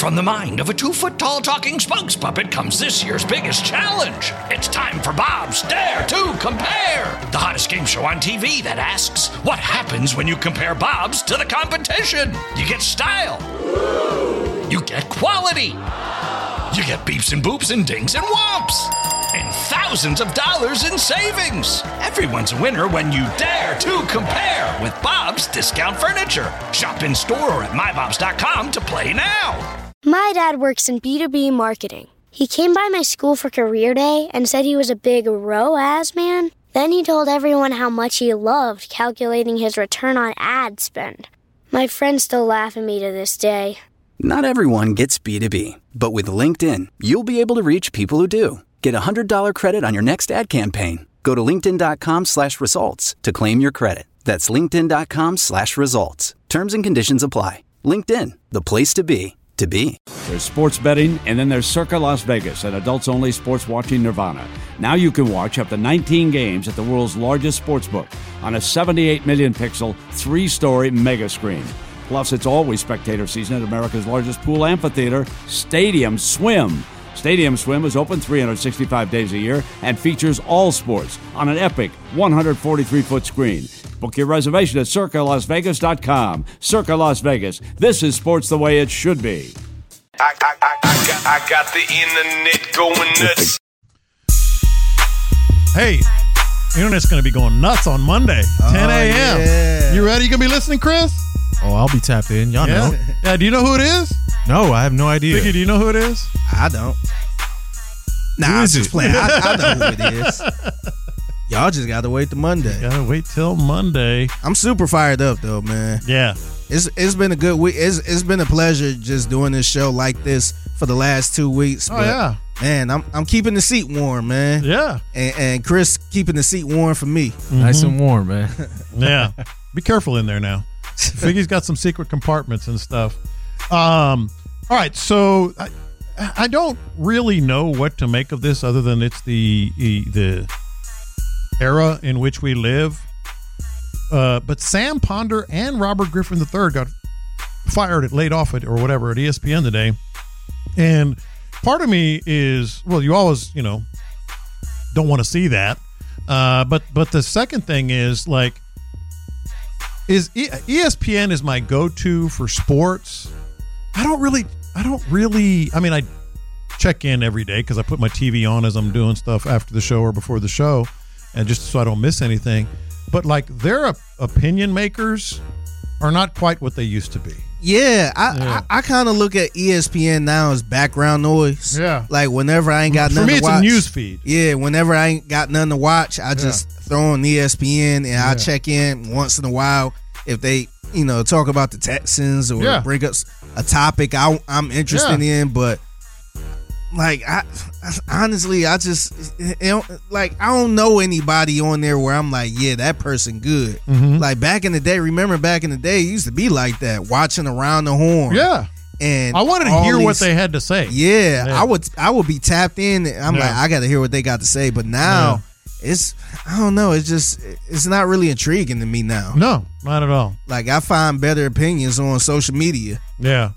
From the mind of a 2-foot-tall talking spokes puppet comes this year's biggest challenge. It's time for Bob's Dare to Compare, the hottest game show on TV that asks, what happens when you compare Bob's to the competition? You get style. You get quality. You get beeps and boops and dings and whomps. And thousands of dollars in savings. Everyone's a winner when you dare to compare with Bob's Discount Furniture. Shop in store or at mybobs.com to play now. My dad works in B2B marketing. He came by my school for career day and said he was a big ROAS man. Then he told everyone how much he loved calculating his return on ad spend. My friends still laugh at me to this day. Not everyone gets B2B, but with LinkedIn, you'll be able to reach people who do. Get a $100 credit on your next ad campaign. Go to linkedin.com/results to claim your credit. That's linkedin.com/results. Terms and conditions apply. LinkedIn, the place to be. There's sports betting, and then there's Circa Las Vegas, an adults-only sports watching nirvana. Now you can watch up to 19 games at the world's largest sportsbook on a 78 million pixel, 3-story mega screen. Plus, it's always spectator season at America's largest pool amphitheater, Stadium Swim. Stadium Swim is open 365 days a year and features all sports on an epic 143-foot screen. Book your reservation at CircaLasVegas.com. Circa Las Vegas. This is sports the way it should be. I got the internet going nuts. Hey, internet's going to be going nuts on Monday, 10 a.m. Yeah. You ready? You going to be listening, Chris? Oh, I'll be tapped in. Y'all know. Yeah, do you know who it is? No, I have no idea. Vicky, do you know who it is? I don't. Nah, I was just playing. I know who it is. Y'all just got to wait till Monday. Gotta wait till Monday. I'm super fired up, though, man. Yeah. It's been a good week. It's been a pleasure just doing this show like this for the last 2 weeks. Oh, yeah. Man, I'm keeping the seat warm, man. Yeah. And Chris keeping the seat warm for me. Mm-hmm. Nice and warm, man. Yeah. Be careful in there now. Figgy's got some secret compartments and stuff. All right, so I don't really know what to make of this other than it's the era in which we live. But Sam Ponder and Robert Griffin III got fired, laid off or whatever at ESPN today. And part of me is, well, you always, don't want to see that. But the second thing is, like, ESPN is my go-to for sports. I check in every day because I put my TV on as I'm doing stuff after the show or before the show, and just so I don't miss anything. But like, their opinion makers are not quite what they used to be. Yeah, I kind of look at ESPN now as background noise. Yeah. Like, whenever I ain't got nothing to watch. For me, it's a news feed. Yeah, whenever I ain't got nothing to watch, I just throw on ESPN and I check in once in a while if they, talk about the Texans or bring up a topic I'm interested in. But, like, I honestly, I don't know anybody on there where I'm like, yeah, that person good. Mm-hmm. Like, back in the day, it used to be like that, watching Around the Horn. Yeah. And I wanted to hear what they had to say. Yeah, I would be tapped in. I'm like, I got to hear what they got to say. But now I don't know. It's not really intriguing to me now. No, not at all. Like, I find better opinions on social media. Yeah.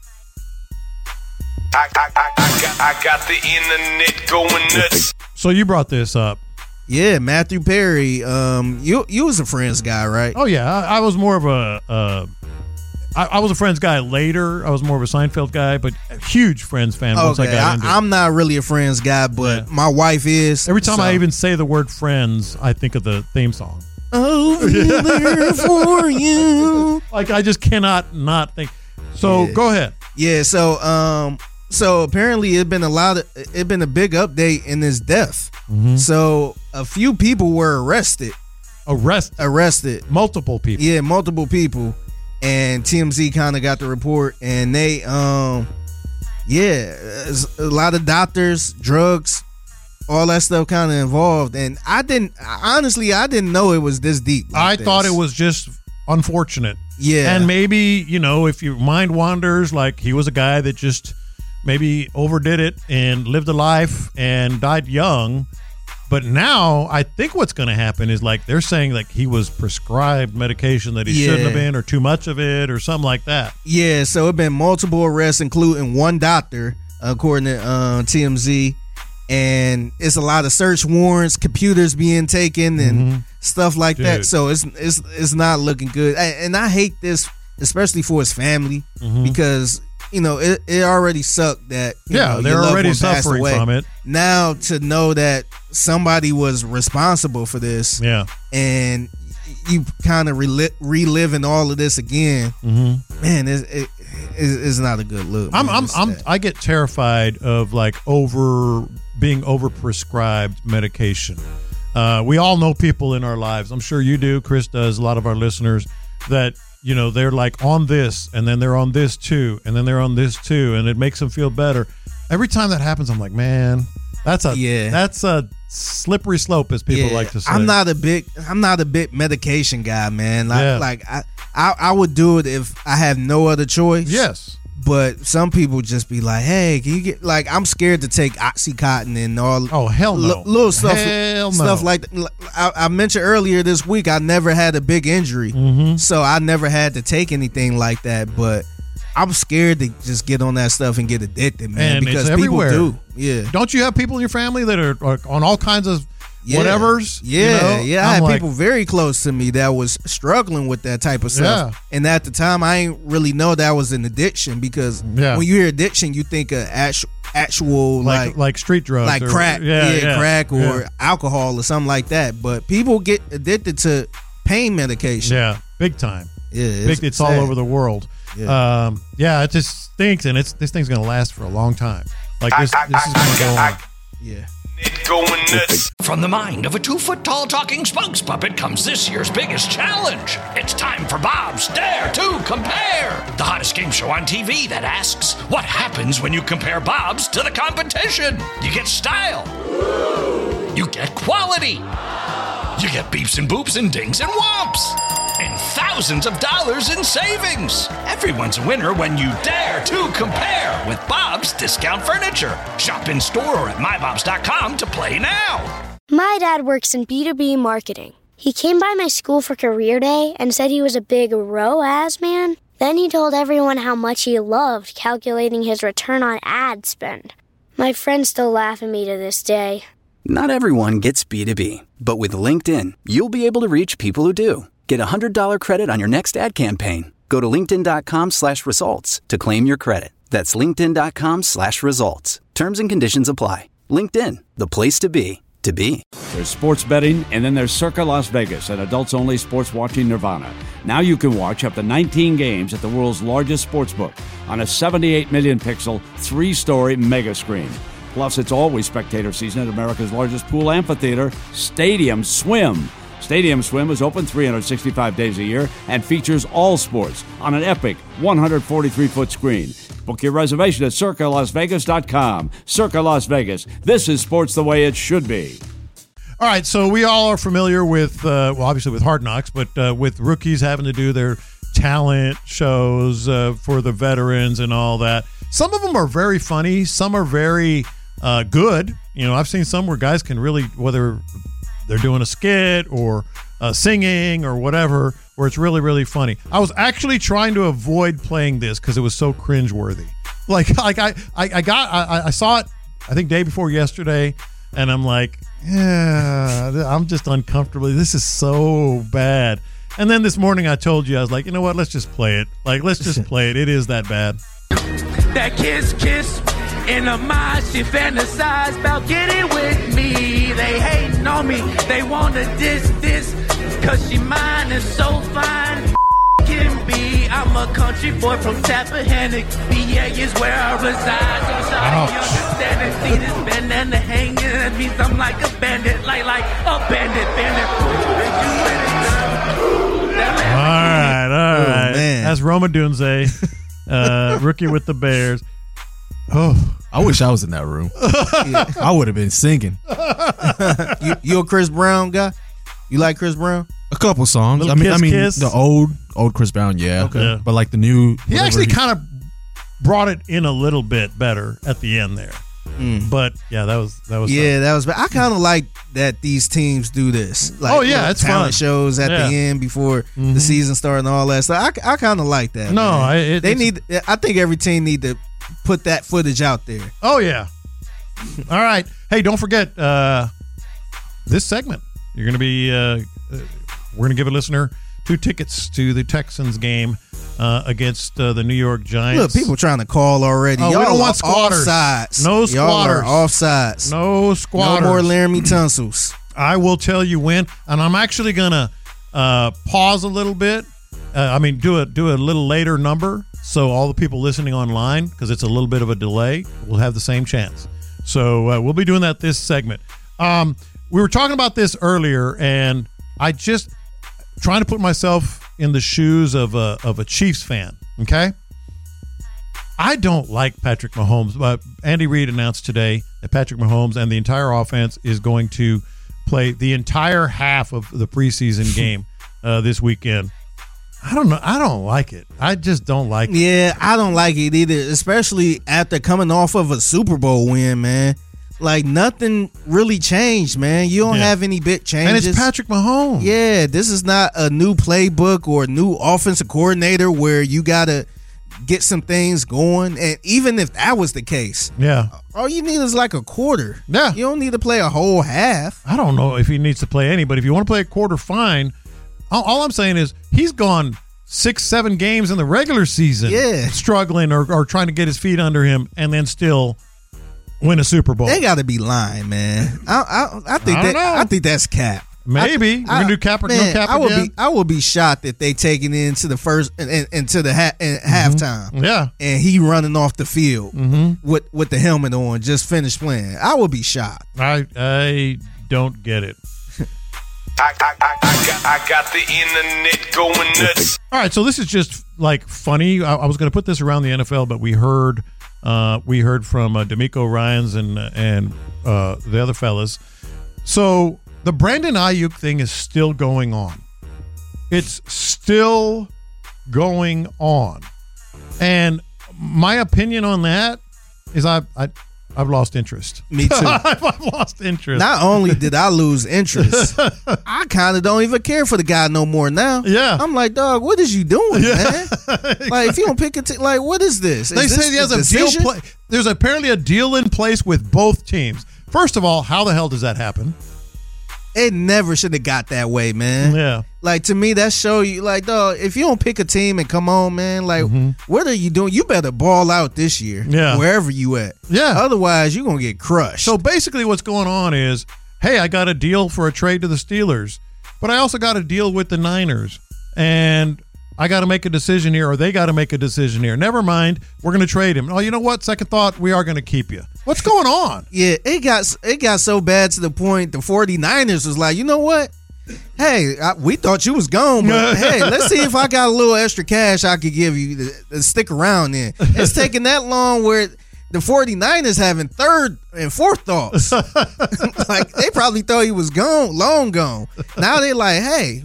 I got the internet going nuts. So you brought this up. Yeah, Matthew Perry. You was a Friends guy, right? Oh yeah, I was more of I was a Friends guy later. I was more of a Seinfeld guy, but a huge Friends fan once I got into it. I'm not really a Friends guy, but my wife is. Every time I even say the word Friends, I think of the theme song. Oh, there for you. Like, I just cannot not think. So go ahead. Yeah. So apparently it's been a big update in his death. Mm-hmm. So a few people were arrested. Arrested. Multiple people. Yeah, multiple people. And TMZ kind of got the report, and they a lot of doctors, drugs, all that stuff kind of involved. And I didn't know it was this deep. I thought it was just unfortunate. Yeah. And maybe, if your mind wanders, like, he was a guy that just maybe overdid it and lived a life and died young. But now I think what's going to happen is like they're saying like he was prescribed medication that he shouldn't have been, or too much of it, or something like that. Yeah, so it's been multiple arrests, including one doctor, according to TMZ. And it's a lot of search warrants, computers being taken, and stuff like that. So it's not looking good. And I hate this, especially for his family, because it already sucked that they're already suffering from it. Now to know that somebody was responsible for this, and you kind of reliving all of this again, man, it's not a good look. I get terrified of like being overprescribed medication. We all know people in our lives. I'm sure you do. Chris does. A lot of our listeners that they're like on this, and then they're on this too, and then they're on this too, and it makes them feel better. Every time that happens, I'm like, man, that's a slippery slope, as people like to say. I'm not a big medication guy, man. I would do it if I have no other choice. Yes. But some people just be like, hey, can you get, like, I'm scared to take Oxycontin and all. Oh, hell no. Little stuff like that. I mentioned earlier this week, I never had a big injury. So I never had to take anything like that. But I'm scared to just get on that stuff and get addicted, man. And because it's people everywhere. do. Yeah. Don't you have people in your family that are on all kinds of whatevers? I had people very close to me that was struggling with that type of stuff. And at the time, I ain't really know that was an addiction, because when you hear addiction, you think of actual like street drugs, like crack, crack or alcohol or something like that. But people get addicted to pain medication. Big time. It's sad. all over the world. It just stinks, and this thing's gonna last for a long time. Like this is gonna go on. Going nuts. From the mind of a 2-foot-tall talking spokes puppet comes this year's biggest challenge. It's time for Bob's Dare to Compare, the hottest game show on TV that asks, what happens when you compare Bob's to the competition? You get style. You get quality. You get beeps and boops and dings and whomps. And thousands of dollars in savings. Everyone's a winner when you dare to compare with Bob's Discount Furniture. Shop in store or at mybobs.com to play now. My dad works in B2B marketing. He came by my school for career day and said he was a big ROAS man. Then he told everyone how much he loved calculating his return on ad spend. My friends still laugh at me to this day. Not everyone gets B2B, but with LinkedIn, you'll be able to reach people who do. Get a $100 credit on your next ad campaign. Go to linkedin.com/results to claim your credit. That's linkedin.com/results. Terms and conditions apply. LinkedIn, the place to be, to be. There's sports betting, and then there's Circa Las Vegas, an adults-only sports watching nirvana. Now you can watch up to 19 games at the world's largest sportsbook on a 78 million pixel, 3-story mega screen. Plus, it's always spectator season at America's largest pool amphitheater, Stadium Swim. Stadium Swim is open 365 days a year and features all sports on an epic 143-foot screen. Book your reservation at CircaLasVegas.com. Circa Las Vegas. This is sports the way it should be. All right, so we all are familiar with, obviously with Hard Knocks, but with rookies having to do their talent shows for the veterans and all that. Some of them are very funny. Some are very good. I've seen some where guys can really, whether they're doing a skit or singing or whatever, where it's really, really funny. I was actually trying to avoid playing this because it was so cringeworthy. I saw it, I think day before yesterday, and I'm like, I'm just uncomfortable. This is so bad. And then this morning I told you, I was like, you know what? Let's just play it. Let's just play it. It is that bad. That kiss in the mind, she fantasize about getting with me. They hating on me, they wanna this, cause she mine is so fine. Can be, I'm a country boy from Tappahannock. PA is where I reside. So sorry, you understand and see this bandana hanging. That means I'm like a bandit, like a bandit. All right. Man. That's Roma Dunze, rookie with the Bears. Oh, I wish I was in that room. I would have been singing. You a Chris Brown guy? You like Chris Brown? A couple songs. Little I mean, Kiss. the old Chris Brown, yeah. Okay. But like the new, he actually kind of brought it in a little bit better at the end there. But yeah, that was that was. I kind of like that these teams do this. Like, it's talent fun. shows at the end before the season starts and all that stuff. I kind of like that. No, I think every team need to put that footage out there. Oh yeah. All right. Hey, don't forget this segment. You're going to be. We're going to give a listener 2 tickets to the Texans game against the New York Giants. Look, people trying to call already. Oh, Y'all we don't want squatters. Offsides. No Y'all squatters. are offsides. No squatters. No more Laramie Tunsil's. I will tell you when, and I'm actually going to pause a little bit. Do a little later number, so all the people listening online, because it's a little bit of a delay, will have the same chance. So we'll be doing that this segment. We were talking about this earlier, and I just trying to put myself in the shoes of a Chiefs fan. Okay, I don't like Patrick Mahomes, but Andy Reid announced today that Patrick Mahomes and the entire offense is going to play the entire half of the preseason game this weekend. I don't know. I don't like it. I just don't like it. Yeah, I don't like it either, especially after coming off of a Super Bowl win, man. Like, nothing really changed, man. You don't have any big changes. And it's Patrick Mahomes. Yeah, this is not a new playbook or a new offensive coordinator where you got to get some things going. And even if that was the case, all you need is like a quarter. Yeah. You don't need to play a whole half. I don't know if he needs to play any, but if you want to play a quarter, fine. All I'm saying is he's gone 6-7 games in the regular season struggling or trying to get his feet under him and then still win a Super Bowl. They got to be lying, man. I think that's cap. Maybe we're gonna do cap or no cap again. I would be shocked if they take it into the first into the halftime. Yeah, and he running off the field with the helmet on, just finished playing. I would be shocked. I don't get it. I got the internet going nuts. All right, so this is just like funny. I was going to put this around the NFL, but we heard from D'Amico Ryans and the other fellas. So the Brandon Ayuk thing is still going on. It's still going on, and my opinion on that is I've lost interest. Me too. I've lost interest. Not only did I lose interest, I kind of don't even care for the guy no more now. Yeah. I'm like, dog, what is you doing, man? Like, if you don't pick a team, like, what is this? They say there's a deal. There's apparently a deal in place with both teams. First of all, how the hell does that happen? It never should have got that way, man. Yeah. Like, to me, that show you, like, dog, if you don't pick a team and come on, man, like, what are you doing? You better ball out this year. Yeah. Wherever you at. Yeah. Otherwise, you're going to get crushed. So basically what's going on is, hey, I got a deal for a trade to the Steelers, but I also got a deal with the Niners. And I got to make a decision here, or they got to make a decision here. Never mind, we're going to trade him. Oh, you know what? Second thought, we are going to keep you. What's going on? Yeah, it got so bad to the point the 49ers was like, you know what? Hey, we thought you was gone, but hey, let's see if I got a little extra cash I could give you to stick around in. It's taking that long where the 49ers having third and fourth thoughts. Like, they probably thought he was gone, long gone. Now they like, hey,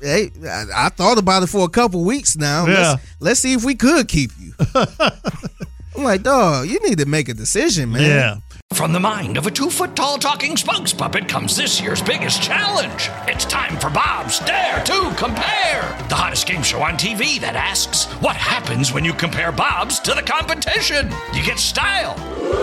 I thought about it for a couple weeks now. Yeah. Let's see if we could keep you. I'm like, dog, you need to make a decision, man. Yeah. From the mind of a 2-foot-tall talking spokes puppet comes this year's biggest challenge. It's time for Bob's Dare to Compare, the hottest game show on TV that asks, what happens when you compare Bob's to the competition? You get style.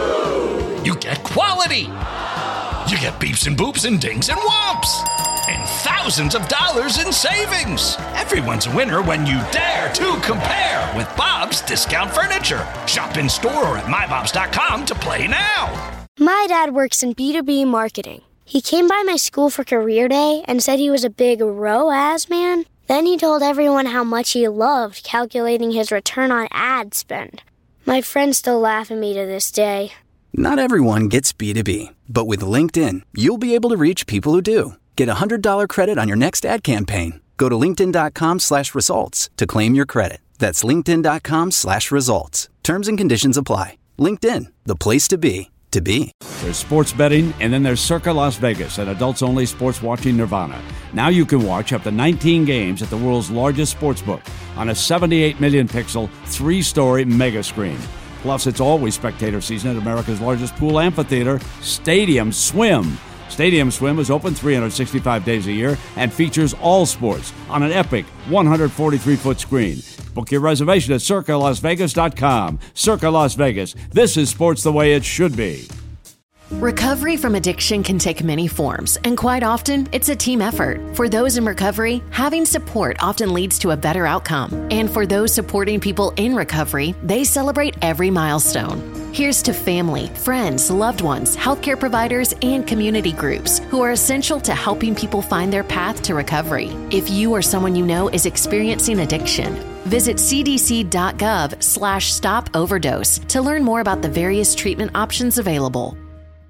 You get quality. You get beeps and boops and dings and whomps. And thousands of dollars in savings. Everyone's a winner when you dare to compare with Bob's Discount Furniture. Shop in store or at mybobs.com to play now. My dad works in B2B marketing. He came by my school for career day and said he was a big ROAS man. Then he told everyone how much he loved calculating his return on ad spend. My friends still laugh at me to this day. Not everyone gets B2B, but with LinkedIn, you'll be able to reach people who do. Get a $100 credit on your next ad campaign. Go to linkedin.com/results to claim your credit. That's linkedin.com/results. Terms and conditions apply. LinkedIn, the place to be. There's sports betting, and then there's Circa Las Vegas, an adults-only sports watching nirvana. Now you can watch up to 19 games at the world's largest sports book on a 78 million pixel, 3-story mega screen. Plus, it's always spectator season at America's largest pool amphitheater, Stadium Swim. Stadium Swim is open 365 days a year and features all sports on an epic 143-foot screen. Book your reservation at CircaLasVegas.com. Circa Las Vegas. This is sports the way it should be. Recovery from addiction can take many forms, and quite often, it's a team effort. For those in recovery, having support often leads to a better outcome. And for those supporting people in recovery, they celebrate every milestone. Here's to family, friends, loved ones, healthcare providers, and community groups who are essential to helping people find their path to recovery. If you or someone you know is experiencing addiction, visit cdc.gov/stop overdose to learn more about the various treatment options available.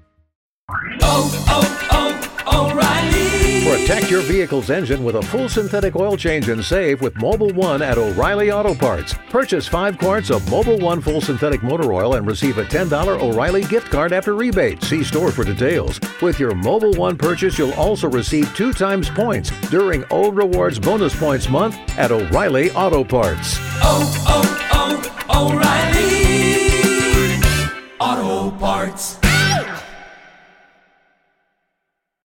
O'Reilly. Protect your vehicle's engine with a full synthetic oil change and save with Mobil 1 at O'Reilly Auto Parts. Purchase 5 quarts of Mobil 1 full synthetic motor oil and receive a $10 O'Reilly gift card after rebate. See store for details. With your Mobil 1 purchase, you'll also receive 2 times points during O Rewards Bonus Points Month at O'Reilly Auto Parts. O'Reilly Auto Parts.